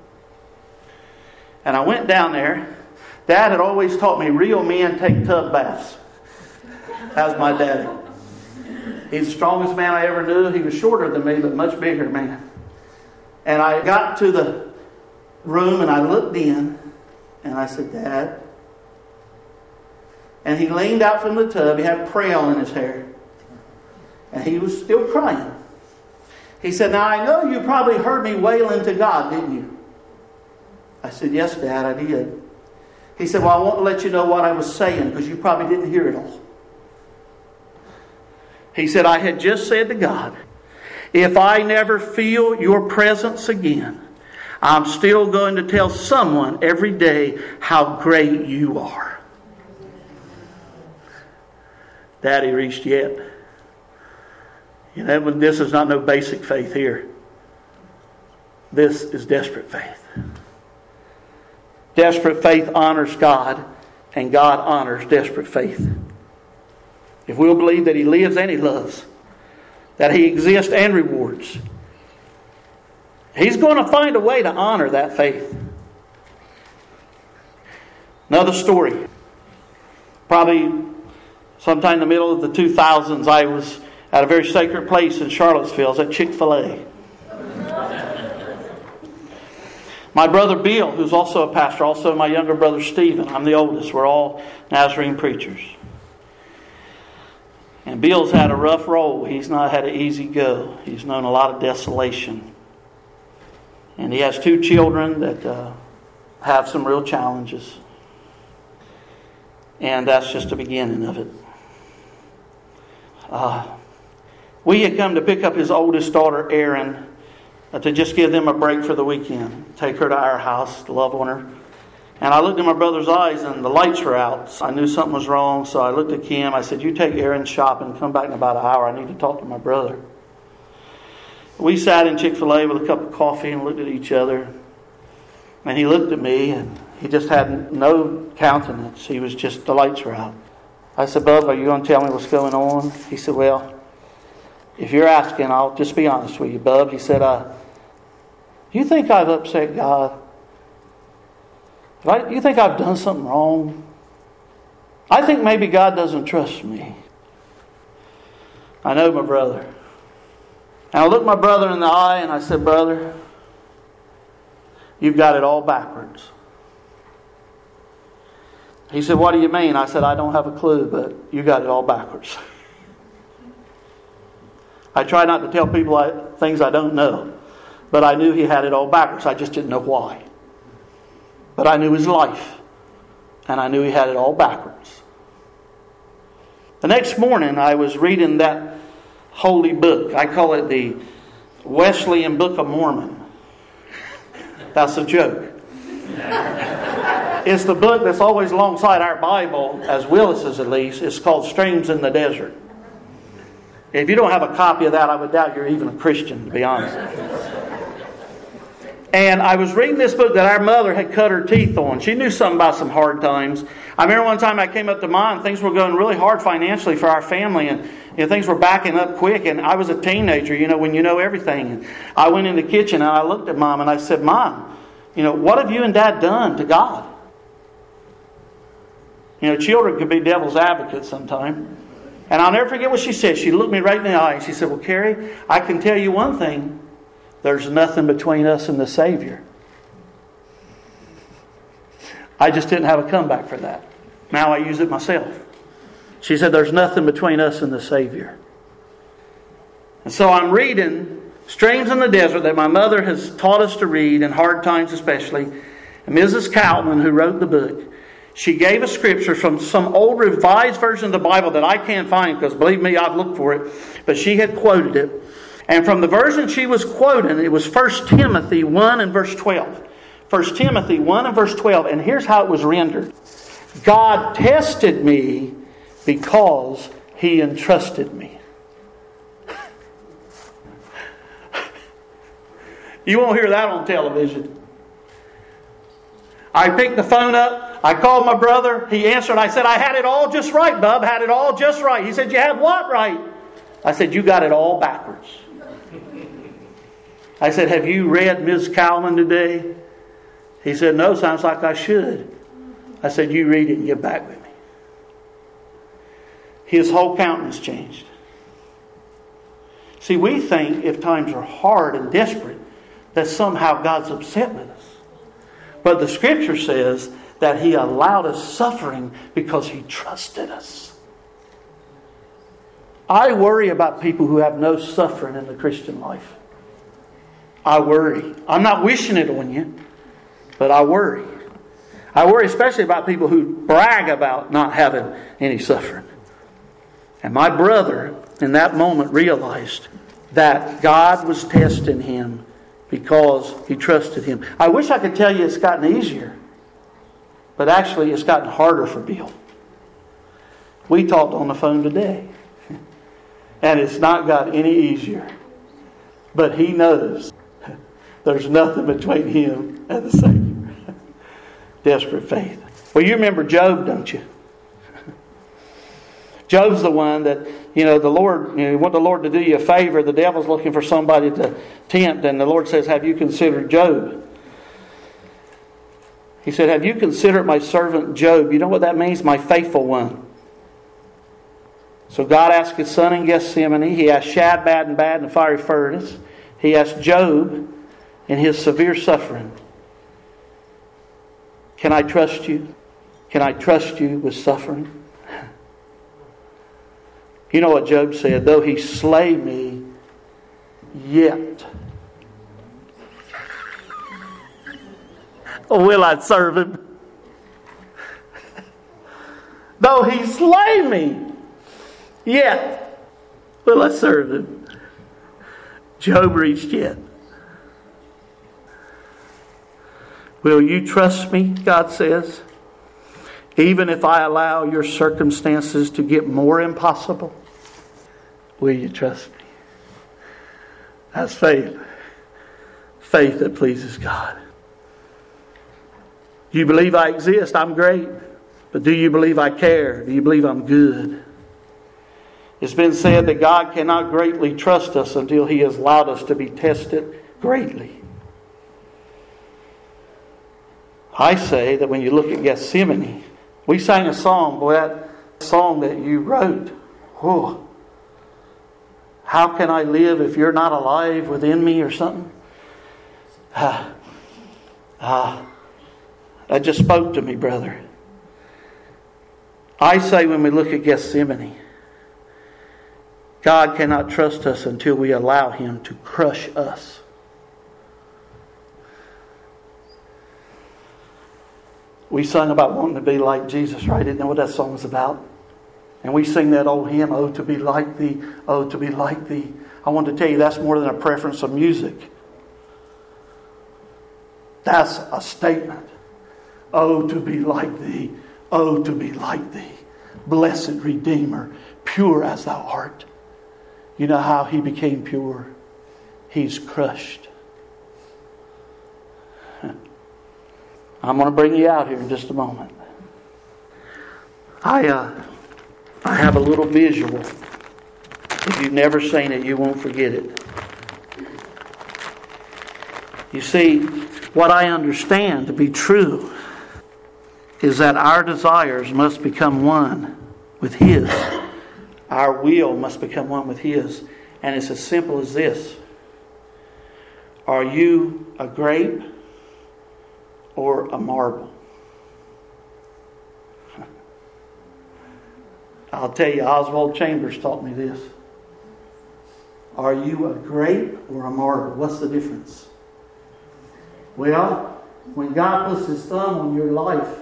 And I went down there. Dad had always taught me real men take tub baths. That was my daddy. He's the strongest man I ever knew. He was shorter than me, but much bigger man. And I got to the room and I looked in and I said, Dad. And he leaned out from the tub. He had Prel in his hair. And he was still crying. He said, now I know you probably heard me wailing to God, didn't you? I said, yes, Dad, I did. He said, well, I want to let you know what I was saying because you probably didn't hear it all. He said, I had just said to God, if I never feel your presence again, I'm still going to tell someone every day how great you are. Daddy reached yet. You know, this is not no basic faith here. This is desperate faith. Desperate faith honors God, and God honors desperate faith. If we'll believe that He lives and He loves, that He exists and rewards, He's going to find a way to honor that faith. Another story. Probably sometime in the middle of the 2000s, I was at a very sacred place in Charlottesville. I was at Chick-fil-A. My brother Bill, who's also a pastor, also my younger brother Stephen. I'm the oldest. We're all Nazarene preachers. And Bill's had a rough roll. He's not had an easy go. He's known a lot of desolation. And he has 2 children that have some real challenges. And that's just the beginning of it. We had come to pick up his oldest daughter, Erin, to just give them a break for the weekend. Take her to our house, love on her. And I looked in my brother's eyes and the lights were out. So I knew something was wrong. So I looked at Kim. I said, you take Erin shopping. Come back in about an hour. I need to talk to my brother. We sat in Chick-fil-A with a cup of coffee and looked at each other. And he looked at me and he just had no countenance. He was just, the lights were out. I said, Bub, are you going to tell me what's going on? He said, well, if you're asking, I'll just be honest with you, Bub. He said, you think I've upset God? You think I've done something wrong? I think maybe God doesn't trust me. I know my brother. And I looked my brother in the eye and I said, brother, you've got it all backwards. He said, what do you mean? I said, I don't have a clue, but you got it all backwards. I try not to tell people things I don't know, but I knew he had it all backwards. I just didn't know why. But I knew his life, and I knew he had it all backwards. The next morning, I was reading that holy book. I call it the Wesleyan Book of Mormon. That's a joke. It's the book that's always alongside our Bible, as Willis's at least. It's called Streams in the Desert. If you don't have a copy of that, I would doubt you're even a Christian, to be honest. And I was reading this book that our mother had cut her teeth on. She knew something about some hard times. I remember one time I came up to Mom, things were going really hard financially for our family, and things were backing up quick. And I was a teenager, when you know everything. And I went in the kitchen and I looked at Mom and I said, Mom, what have you and Dad done to God? Children could be devil's advocates sometimes. And I'll never forget what she said. She looked me right in the eye and she said, well, Carrie, I can tell you one thing. There's nothing between us and the Savior. I just didn't have a comeback for that. Now I use it myself. She said, there's nothing between us and the Savior. And so I'm reading Streams in the Desert that my mother has taught us to read, in hard times especially. And Mrs. Calvin, who wrote the book, she gave a scripture from some old revised version of the Bible that I can't find, because believe me, I've looked for it. But she had quoted it. And from the version she was quoting, it was 1 Timothy 1 and verse 12. 1 Timothy 1 and verse 12. And here's how it was rendered. God tested me because He entrusted me. You won't hear that on television. I picked the phone up. I called my brother. He answered. I said, I had it all just right, Bub. Had it all just right. He said, you had what right? I said, you got it all backwards. I said, have you read Ms. Calvin today? He said, no, sounds like I should. I said, you read it and get back with me. His whole countenance changed. See, we think if times are hard and desperate, that somehow God's upset with us. But the Scripture says that He allowed us suffering because He trusted us. I worry about people who have no suffering in the Christian life. I worry. I'm not wishing it on you, but I worry. I worry especially about people who brag about not having any suffering. And my brother, in that moment, realized that God was testing him because he trusted Him. I wish I could tell you it's gotten easier, but actually it's gotten harder for Bill. We talked on the phone today, and it's not got any easier. But he knows there's nothing between him and the Savior. Desperate faith. Well, you remember Job, don't you? Job's the one that, the Lord, you want the Lord to do you a favor. The devil's looking for somebody to tempt. And the Lord says, have you considered Job? He said, have you considered my servant Job? You know what that means? My faithful one. So God asked His Son in Gethsemane. He asked Shaddai in the fiery furnace. He asked Job in his severe suffering. Can I trust you? Can I trust you with suffering? You know what Job said? Though he slay me, yet will I serve him. Though he slay me, yet will I serve him. Job reached yet. Will you trust me, God says, even if I allow your circumstances to get more impossible? Will you trust me? That's faith. Faith that pleases God. Do you believe I exist? I'm great. But do you believe I care? Do you believe I'm good? It's been said that God cannot greatly trust us until He has allowed us to be tested greatly. I say that when you look at Gethsemane, we sang a song, boy, that song that you wrote. Whoa. How can I live if you're not alive within me or something? That just spoke to me, brother. I say when we look at Gethsemane, God cannot trust us until we allow Him to crush us. We sung about wanting to be like Jesus, right? Isn't that what that song was about? And we sing that old hymn, "Oh, to be like Thee, oh, to be like Thee." I want to tell you that's more than a preference of music. That's a statement. Oh, to be like Thee, oh, to be like Thee. Blessed Redeemer, pure as Thou art. You know how He became pure? He's crushed. I'm going to bring you out here in just a moment. I have a little visual. If you've never seen it, you won't forget it. You see, what I understand to be true is that our desires must become one with His. Our will must become one with His. And it's as simple as this. Are you a grape or a marble? I'll tell you, Oswald Chambers taught me this. Are you a grape or a marble? What's the difference? Well, when God puts His thumb on your life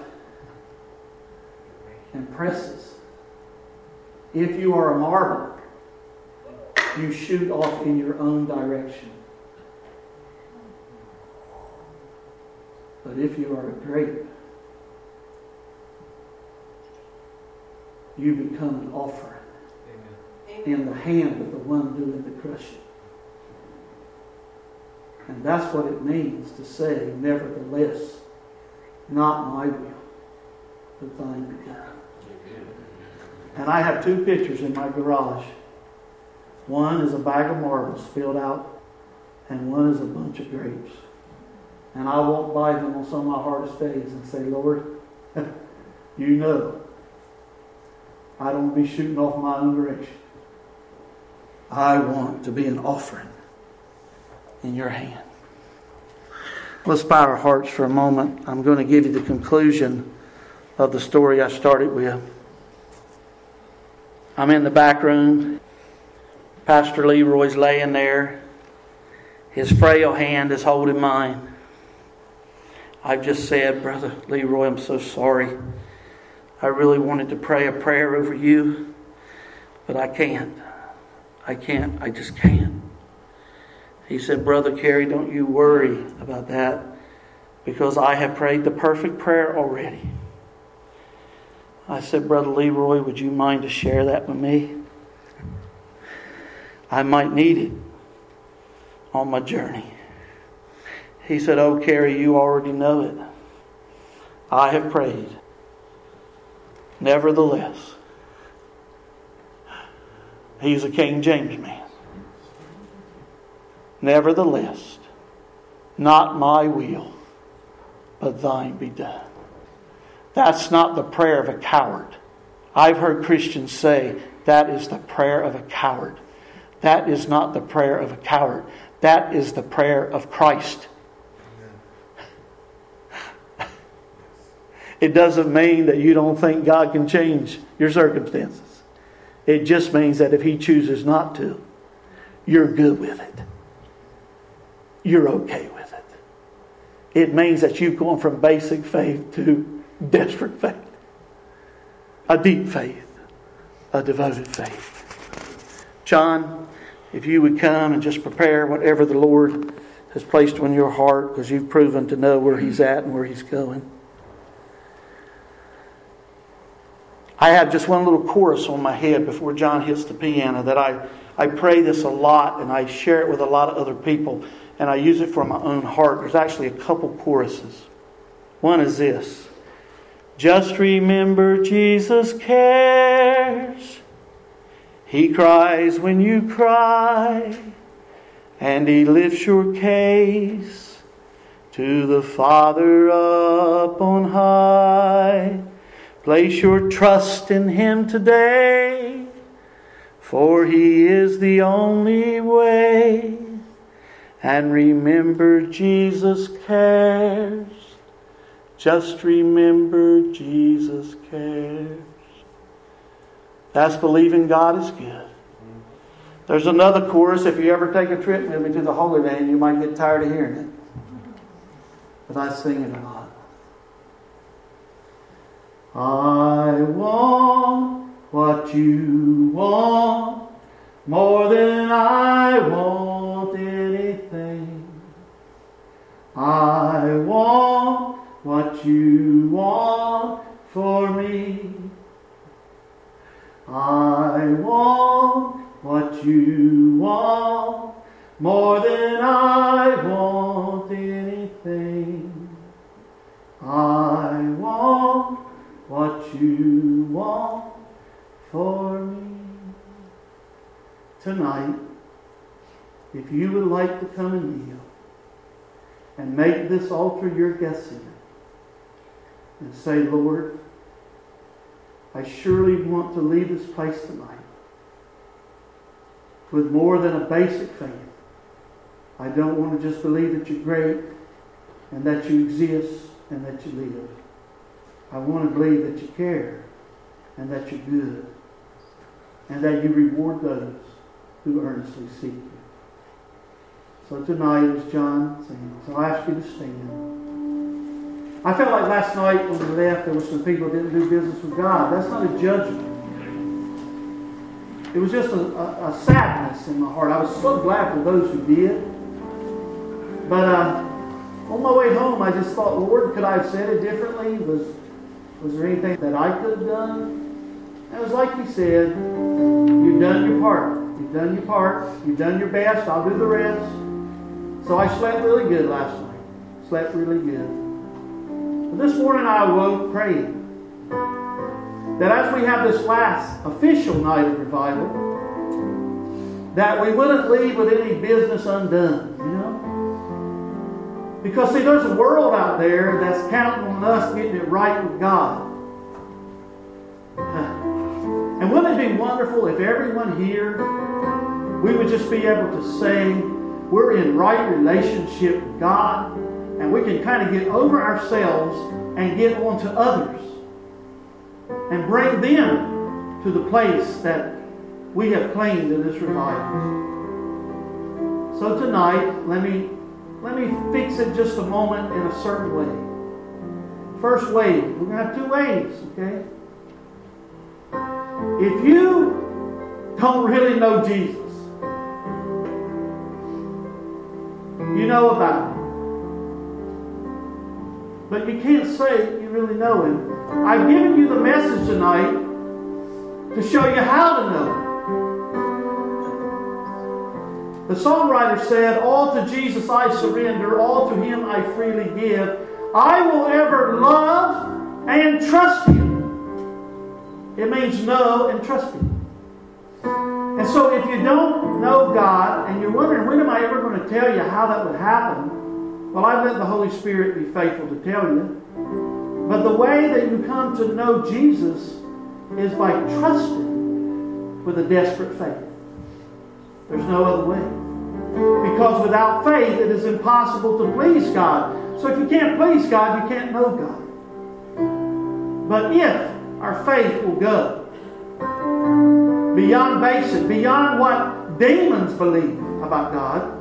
and presses, if you are a marble, you shoot off in your own direction. But if you are a grape, you become an offering in the hand of the one doing the crushing. And that's what it means to say, nevertheless, not my will, but thine be done. And I have two pictures in my garage. One is a bag of marbles spilled out, and one is a bunch of grapes. And I walk by them on some of my hardest days and say, Lord, you know, I don't want to be shooting off my own direction. I want to be an offering in your hand. Let's bow our hearts for a moment. I'm going to give you the conclusion of the story I started with. I'm in the back room. Pastor Leroy's laying there. His frail hand is holding mine. I've just said, Brother Leroy, I'm so sorry. I really wanted to pray a prayer over you, but I can't. I just can't. He said, Brother Kerry, don't you worry about that, because I have prayed the perfect prayer already. I said, Brother Leroy, would you mind to share that with me? I might need it on my journey. He said, oh, Kerry, you already know it. I have prayed. Nevertheless, he's a King James man. Nevertheless, not my will, but thine be done. That's not the prayer of a coward. I've heard Christians say that is the prayer of a coward. That is not the prayer of a coward. That is the prayer of Christ. It doesn't mean that you don't think God can change your circumstances. It just means that if He chooses not to, you're good with it. You're okay with it. It means that you've gone from basic faith to desperate faith. A deep faith. A devoted faith. John, if you would come and just prepare whatever the Lord has placed on your heart, because you've proven to know where He's at and where He's going. I have just one little chorus on my head before John hits the piano that I pray this a lot, and I share it with a lot of other people, and I use it for my own heart. There's actually a couple choruses. One is this. Just remember Jesus cares. He cries when you cry, and He lifts your case to the Father up on high. Place your trust in Him today, for He is the only way. And remember Jesus cares. Just remember Jesus cares. That's believing God is good. There's another chorus. If you ever take a trip with me to the Holy Land, you might get tired of hearing it. But I sing it a lot. I want what you want more than I want anything. I want what you want for me. I want what you want more than I want anything. I want what you want for me. Tonight, if you would like to come and kneel and make this altar your Gethsemane and say, Lord, I surely want to leave this place tonight with more than a basic faith. I don't want to just believe that you're great and that you exist and that you live. I want to believe that you care and that you're good and that you reward those who earnestly seek you. So tonight, as John sings, I'll ask you to stand. I felt like last night when we left, there were some people who didn't do business with God. That's not a judgment. It was just a sadness in my heart. I was so glad for those who did. But on my way home, I just thought, Lord, could I have said it differently? Was there anything that I could have done? And it was like He said, you've done your part. You've done your part. You've done your best. I'll do the rest. So I slept really good last night. Slept really good. But this morning I awoke praying that as we have this last official night of revival, that we wouldn't leave with any business undone, you know? Because, see, there's a world out there that's counting on us getting it right with God. And wouldn't it be wonderful if everyone here, we would just be able to say we're in right relationship with God, and we can kind of get over ourselves and get on to others and bring them to the place that we have claimed in this revival. So tonight, let me fix it just a moment in a certain way. First wave. We're going to have two waves, okay? If you don't really know Jesus, you know about Him, but you can't say you really know Him. I've given you the message tonight to show you how to know Him. The songwriter said, all to Jesus I surrender, all to Him I freely give. I will ever love and trust Him. It means know and trust Him. And so if you don't know God and you're wondering, when am I ever going to tell you how that would happen? Well, I've let the Holy Spirit be faithful to tell you. But the way that you come to know Jesus is by trusting with a desperate faith. There's no other way. Because without faith, it is impossible to please God. So if you can't please God, you can't know God. But if our faith will go beyond basic, beyond what demons believe about God,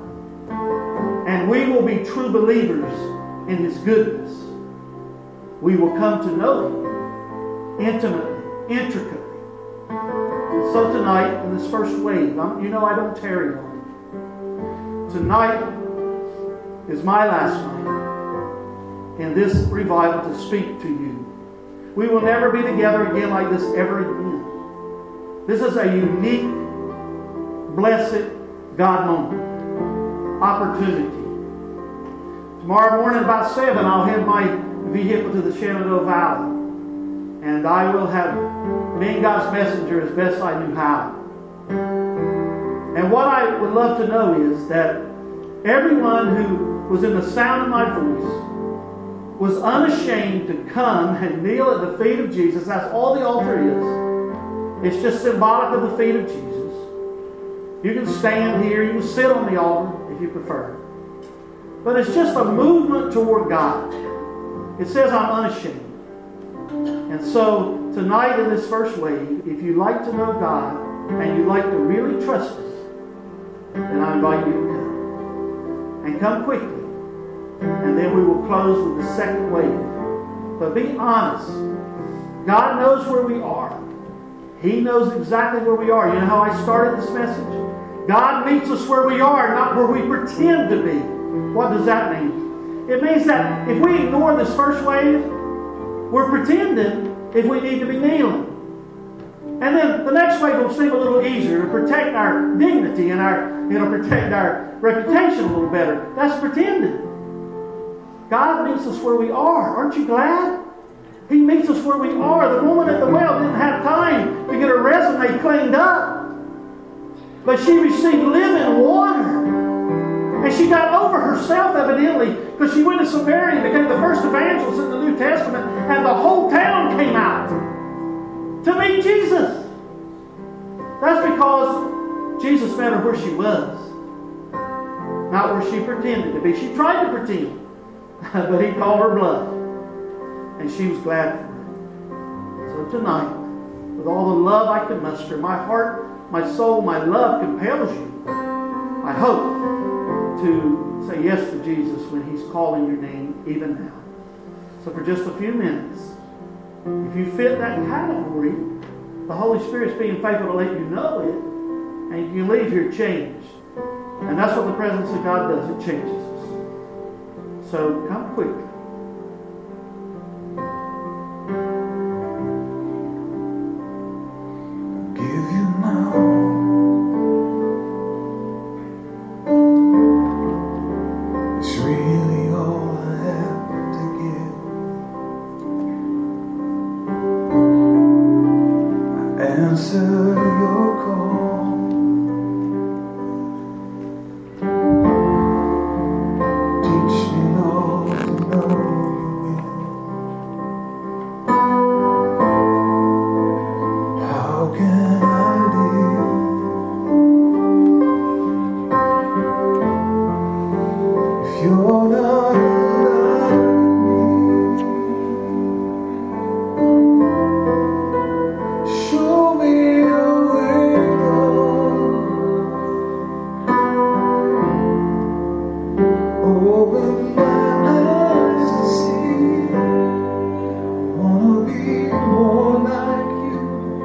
and we will be true believers in His goodness, we will come to know Him intimately, intricately. And so tonight, in this first wave, I don't tarry long. Tonight is my last night in this revival to speak to you. We will never be together again like this ever again. This is a unique, blessed God moment, opportunity. Tomorrow morning about 7, I'll head my vehicle to the Shenandoah Valley. And I will have been God's messenger as best I knew how. And what I would love to know is that everyone who was in the sound of my voice was unashamed to come and kneel at the feet of Jesus. That's all the altar is. It's just symbolic of the feet of Jesus. You can stand here, you can sit on the altar if you prefer. But it's just a movement toward God. It says I'm unashamed. And so tonight in this first wave, if you like to know God and you like to really trust Him, then I invite you to come. And come quickly. And then we will close with the second wave. But be honest. God knows where we are. He knows exactly where we are. You know how I started this message? God meets us where we are, not where we pretend to be. What does that mean? It means that if we ignore this first wave, we're pretending if we need to be kneeling. And then the next wave will seem a little easier to protect our dignity and it'll protect our reputation a little better. That's pretending. God meets us where we are. Aren't you glad? He meets us where we are. The woman at the well didn't have time to get her resume cleaned up. But she received living water. And she got over herself, evidently, because she went to Samaria and became the first evangelist in the New Testament, and the whole town came out to meet Jesus. That's because Jesus met her where she was, not where she pretended to be. She tried to pretend, but He called her bluff, and she was glad for it. So tonight, with all the love I can muster, my heart, my soul, my love compels you, I hope, to say yes to Jesus when He's calling your name even now. So for just a few minutes, if you fit that category, the Holy Spirit's being faithful to let you know it, and you can leave here changed. And that's what the presence of God does. It changes us. So come quickly. Give you my all. It's really all I have to give. I answer your call. Teach me all to know you will. How can I live if you're not loving me? Show me a way, Lord. Open my eyes to see. Wanna be more like you,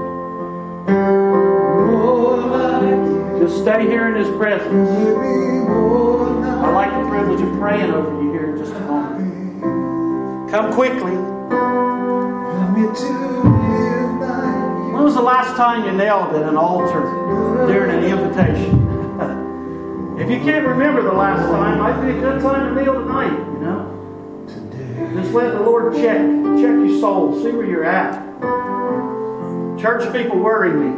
more like you. Just stay here in His presence. Maybe more I like like the privilege of praying over you here in just a moment. Come quickly. Help me to live like When was the last time you knelt at an altar during an invitation? If you can't remember the last time, might be a good time to kneel tonight, you know. you today. Just let the Lord check your soul, see where you're at. Church people worry me.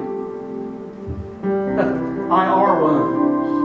I are one.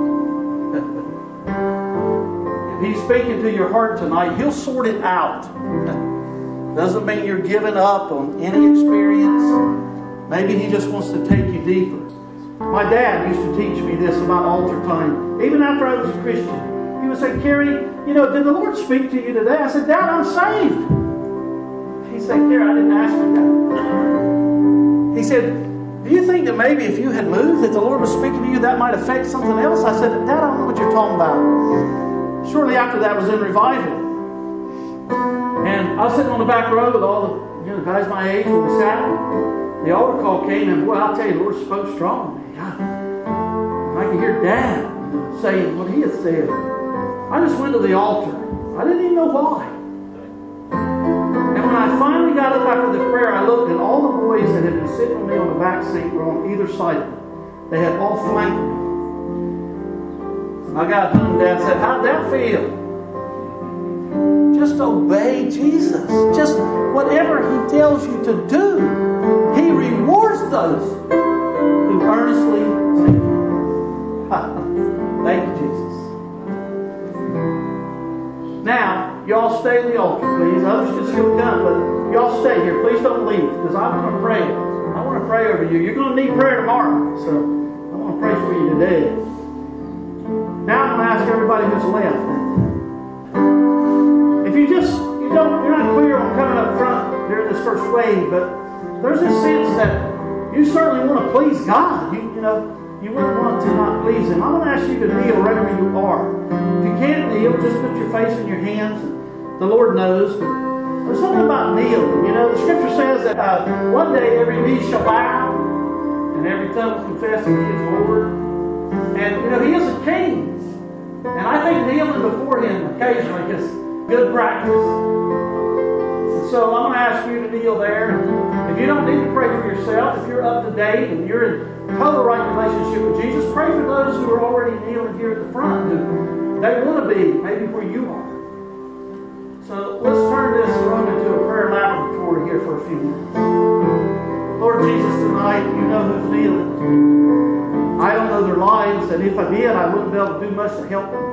If He's speaking to your heart tonight, He'll sort it out. Doesn't mean you're giving up on any experience. Maybe He just wants to take you deeper. My dad used to teach me this about altar time. Even after I was a Christian, he would say, "Kerry, did the Lord speak to you today?" I said, "Dad, I'm saved." He said, Kara, I didn't ask you that. He said, do you think that maybe if you had moved, that the Lord was speaking to you, that might affect something else? I said, Dad, I don't know what you're talking about. Shortly after that was in revival. And I was sitting on the back row with all the guys my age when we sat. The altar call came, and boy, I'll tell you, the Lord spoke strong. God, I could hear Dad saying what he had said. I just went to the altar. I didn't even know why. And when I finally got up after the prayer, I looked, and all the boys that had been sitting with me on the back seat were on either side of me. They had all flanked me. I got home, Dad said, how'd that feel? Just obey Jesus. Just whatever He tells you to do. He rewards those who earnestly seek Him. Thank you, Jesus. Now, y'all stay in the altar, please. Others can still come, but y'all stay here. Please don't leave, because I'm going to pray. I want to pray over you. You're going to need prayer tomorrow, so I want to pray for you today. Now I'm going to ask everybody who's left. If you're not clear on coming up front during this first wave, but there's this sense that you certainly want to please God. You wouldn't want to not please Him. I'm going to ask you to kneel wherever you are. If you can't kneel, just put your face in your hands. The Lord knows. But there's something about kneeling. The Scripture says that one day every knee shall bow and every tongue will confess that He is Lord. And, He is a King. And I think kneeling before Him occasionally is good practice. And so I'm going to ask you to kneel there. And if you don't need to pray for yourself, if you're up to date and you're in total right relationship with Jesus, pray for those who are already kneeling here at the front, who they want to be maybe where you are. So let's turn this room into a prayer laboratory here for a few minutes. Lord Jesus, tonight, you know who's kneeling. I don't know their lives, and if I did, I wouldn't be able to do much to help them.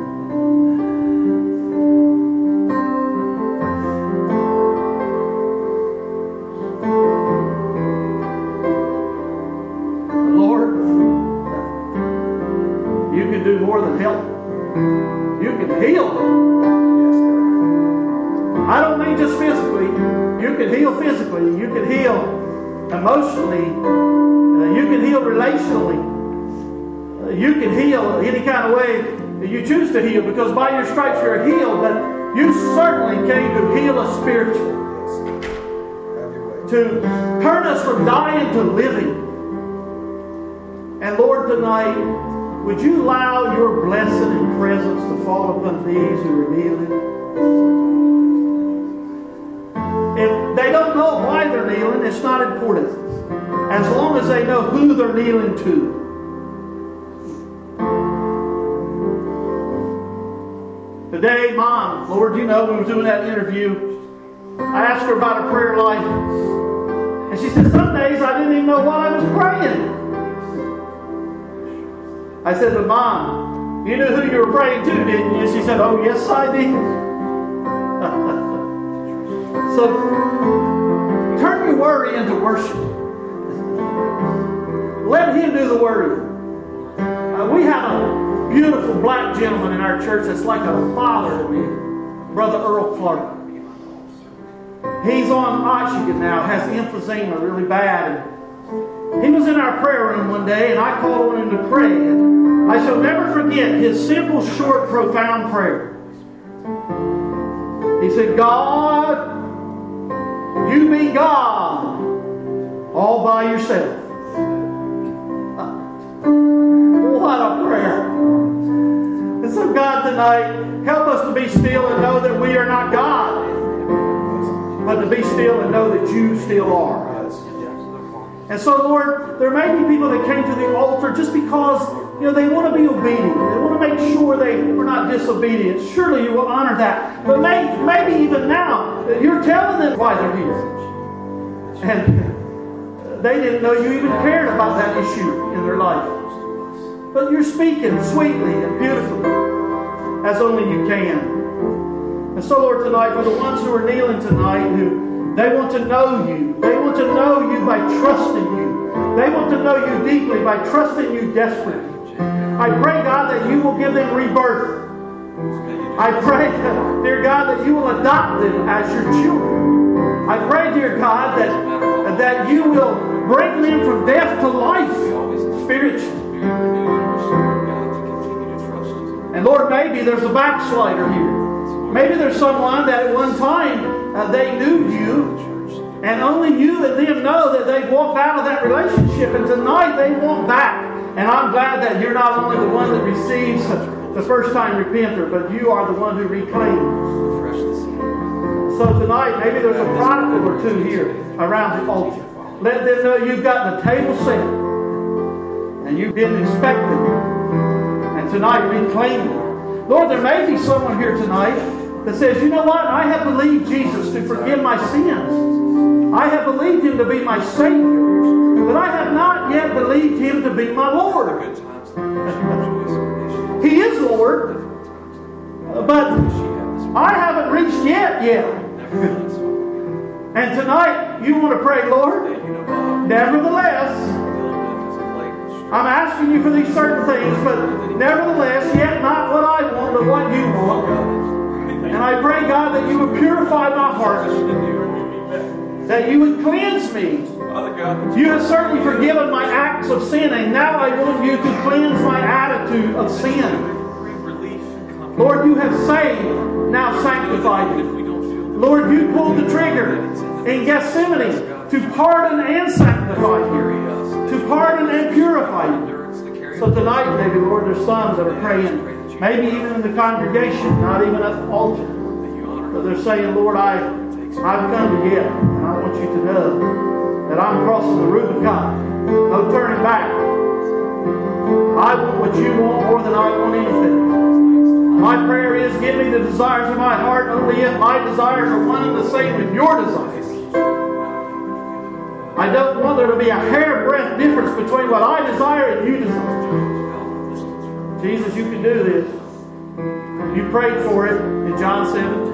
Lord, you can do more than help. You can heal them. I don't mean just physically. You can heal physically. You can heal emotionally. You can heal relationally. You can heal any kind of way that you choose to heal, because by your stripes you're healed. But you certainly came to heal us spiritually, to turn us from dying to living. And Lord, tonight, would you allow your blessing and presence to fall upon these who are kneeling? If they don't know why they're kneeling, it's not important, as long as they know who they're kneeling to. Today, Mom, Lord, when we were doing that interview, I asked her about her prayer life. And she said, some days I didn't even know what I was praying. I said, but Mom, you knew who you were praying to, didn't you? She said, oh, yes, I did. So, turn your worry into worship. Let Him do the worry. We have a beautiful black gentleman in our church that's like a father to me, Brother Earl Clark. He's on oxygen now, has emphysema really bad. He was in our prayer room one day, and I called on him to pray. And I shall never forget his simple, short, profound prayer. He said, God, you be God all by yourself. What a prayer. And so God, tonight, help us to be still and know that we are not God, but to be still and know that you still are. And so, Lord, there may be people that came to the altar just because, they want to be obedient. They want to make sure they were not disobedient. Surely you will honor that. But maybe even now, you're telling them why they're here. And they didn't know you even cared about that issue in their life. But you're speaking sweetly and beautifully, as only you can. And so, Lord, tonight, for the ones who are kneeling tonight, who they want to know you. They want to know you by trusting you. They want to know you deeply by trusting you desperately. I pray, God, that you will give them rebirth. I pray, dear God, that you will adopt them as your children. I pray, dear God, that you will bring them from death to life spiritually. And Lord, maybe there's a backslider here. Maybe there's someone that at one time they knew you, and only you and them know that they've walked out of that relationship, and tonight they want back. And I'm glad that you're not only the one that receives the first time repenter, but you are the one who reclaims. So tonight, maybe there's a prodigal or two here around the altar. Let them know you've got the table set, and you've been expected. And tonight, reclaim them. Lord, there may be someone here tonight that says, you know what? I have believed Jesus to forgive my sins. I have believed Him to be my Savior. But I have not yet believed Him to be my Lord. He is Lord. But I haven't reached yet. And tonight, you want to pray, Lord, nevertheless, I'm asking you for these certain things, but nevertheless, yet not what I want, but what you want. And I pray, God, that you would purify my heart, that you would cleanse me. You have certainly forgiven my acts of sin, and now I want you to cleanse my attitude of sin. Lord, you have saved, now sanctify me. Lord, you pulled the trigger in Gethsemane to pardon and sanctify you, to pardon and purify you. So tonight, maybe, Lord, there's some that are praying, maybe even in the congregation, not even at the altar, but they're saying, Lord, I've come to get, and I want you to know that I'm crossing the Rubicon. No turning back. I want what you want more than I want anything. My prayer is, give me the desires of my heart, only if my desires are one and the same with your desires. I don't want there to be a hairbreadth difference between what I desire and you desire. Jesus, you can do this. You prayed for it in John 17.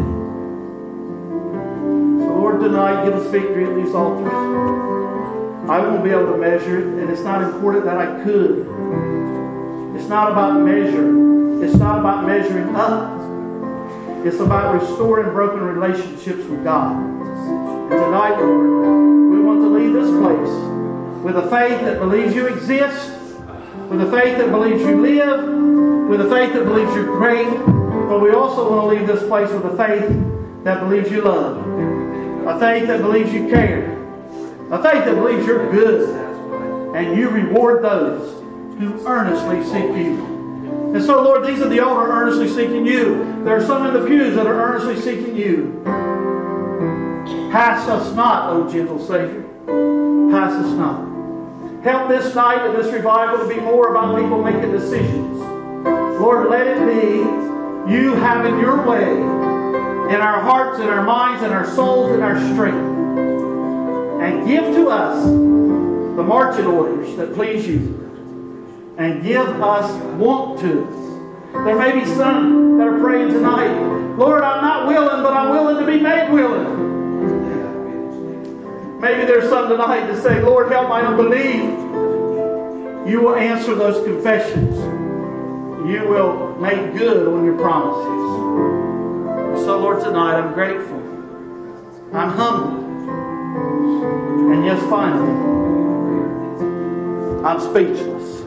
So Lord, tonight, give us victory at these altars. I won't be able to measure it, and it's not important that I could. It's not about measure. It's not about measuring up. It's about restoring broken relationships with God. And tonight, Lord, we want to leave this place with a faith that believes you exist, with a faith that believes you live, with a faith that believes you're great, but we also want to leave this place with a faith that believes you love, a faith that believes you care, a faith that believes you're good, and you reward those who earnestly seek you. And so, Lord, these are the all are earnestly seeking you. There are some in the pews that are earnestly seeking you. Pass us not, O gentle Savior. Pass us not. Help this night and this revival to be more about people making decisions. Lord, let it be you having your way in our hearts, in our minds, in our souls, in our strength. And give to us the marching orders that please you. And give us want to. There may be some that are praying tonight, Lord, I'm not willing, but I'm willing to be made willing. Maybe there's some tonight that say, Lord, help my unbelief. You will answer those confessions. You will make good on your promises. So, Lord, tonight I'm grateful. I'm humble. And yes, finally, I'm speechless.